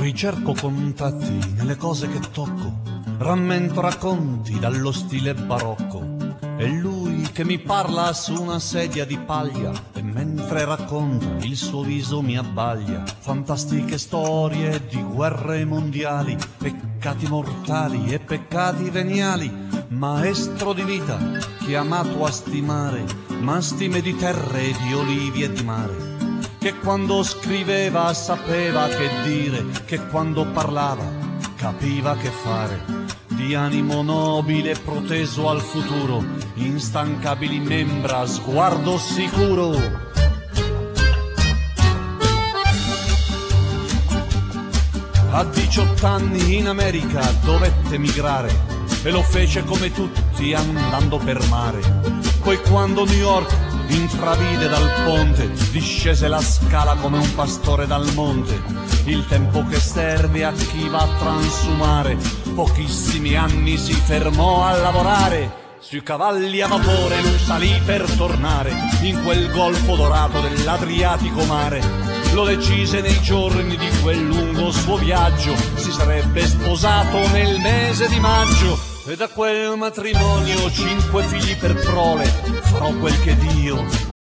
Ricerco contatti nelle cose che tocco, rammento racconti dallo stile barocco. È lui che mi parla su una sedia di paglia e mentre racconta il suo viso mi abbaglia. Fantastiche storie di guerre mondiali, peccati mortali e peccati veniali. Maestro di vita chiamato a stimare mastime di terre, di olivi e di mare. Che quando scriveva sapeva che dire, che quando parlava capiva che fare. Di animo nobile proteso al futuro, instancabili membra, sguardo sicuro. A 18 anni in America dovette migrare e lo fece come tutti andando per mare. Poi quando New York intravide dal ponte, discese la scala come un pastore dal monte. Il tempo che serve a chi va a transumare, pochissimi anni si fermò a lavorare. Sui cavalli a vapore lui salì per tornare in quel golfo dorato dell'Adriatico mare. Lo decise nei giorni di quel lungo suo viaggio, si sarebbe sposato nel mese di maggio. E da quel matrimonio 5 figli per prole, farò quel che Dio